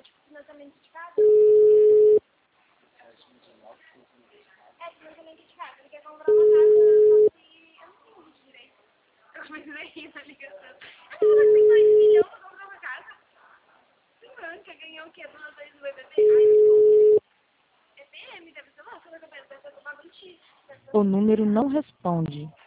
não, tipo, financiamento de casa. Financiamento de casa. Ele quer comprar uma casa, só que eu não tenho muito direito. Eu comecei a rir na ligação. Ah, você tem 2 milhões pra comprar uma casa? Sim, quer ganhar o quê? 2 vezes no BBB? Ai, é PM, deve ser lá, você vai comprar bagulho X. O número não responde.